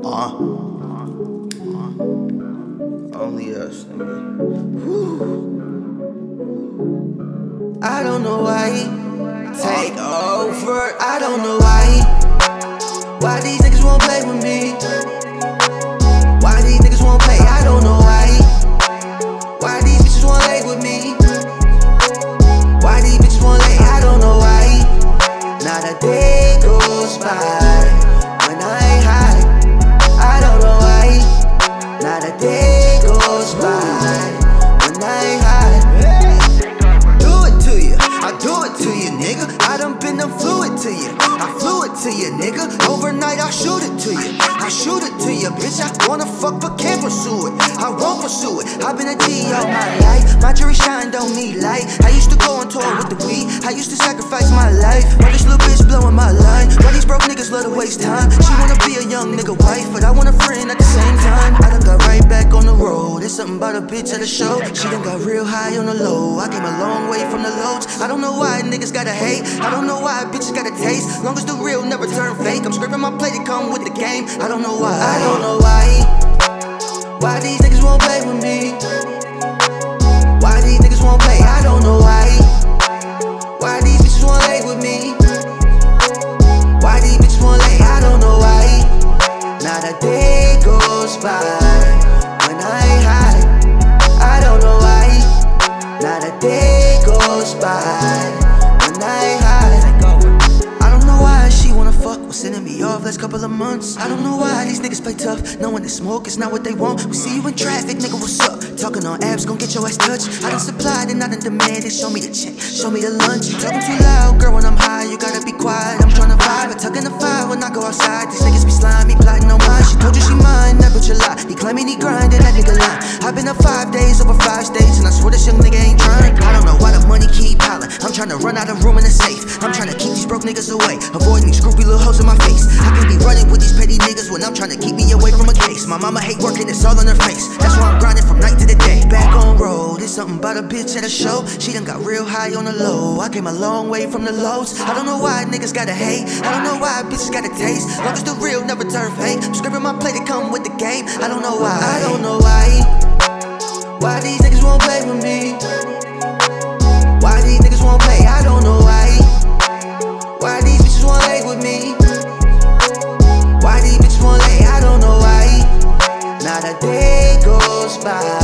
Only us, nigga. I don't know why he take over. I don't know why these niggas won't play with me. Why these niggas won't play? I don't know why these bitches won't lay with me. Why these bitches won't lay? I don't know why. Not a day goes by when I ain't high. I don't know why. Not a day goes by when I ain't high. Do it to you, I do it to you, nigga. I done been fluid to you, I flew it to you, nigga. Overnight I'll shoot it to you, I shoot it to you, bitch. I wanna fuck but can't pursue it, I won't pursue it. I've been a G all my life, my jury shine don't need light. I used to go on tour with the weed, I used to sacrifice my life. Why this little bitch blowing my line? Why these broke niggas love to waste time? She wanna be a young nigga wife, but I want a friend at the same time. I done got right back on the road, there's something about a bitch at a show. She done got real high on the low, I came a long way from the lows. I don't know why niggas gotta hate, I don't know why bitches gotta taste. Long as the real never turn fake, I'm scraping my plate, it come with the game. I don't know why, I don't know why these niggas won't play with me. Why these niggas won't play? I don't know why these bitches won't lay with me. Why these bitches won't lay? I don't know why. Not a day goes by when I ain't high. I don't know why. Not a day goes by when I ain't high. I don't know why she wanna fuck, was sending me off last couple of months. I don't know why these niggas play tough, knowing that smoke is not what they want. We see you in traffic, nigga, what's up? Talking on apps, gon' get your ass touched. I done supplied and I done demanded. Show me the check, show me the lunch. You talking too loud, girl, when I'm high, you gotta be quiet. I'm tryna vibe, but tucking the fire when I go outside. These niggas be slimy, plotting on mine. She told you she mine, that bitch a lie. He claiming he grindin', that nigga lie. I've been up 5 days over 5 states, and I swear this young nigga ain't trying. I don't know why the money keep piling. I'm tryna run out of room in the safe. I'm tryna keep these broke niggas away, avoiding these scroopy little hoes in my face. I can't be running with these petty niggas when I'm tryna keep me away from a case. My mama hate working, it's all on her face. That's why I'm grinding from night to the day. Back on road, it's something about a bitch at a show. She done got real high on the low, I came a long way from the lows. I don't know why niggas gotta hate, I don't know why bitches gotta taste. Long as the real never turn fake, I'm scraping my plate, it come with the game. I don't know why, I don't know why these niggas won't play with me. Why these niggas won't play, I don't know why these bitches won't lay with me. Why these bitches won't lay, I don't know why. Not a day goes by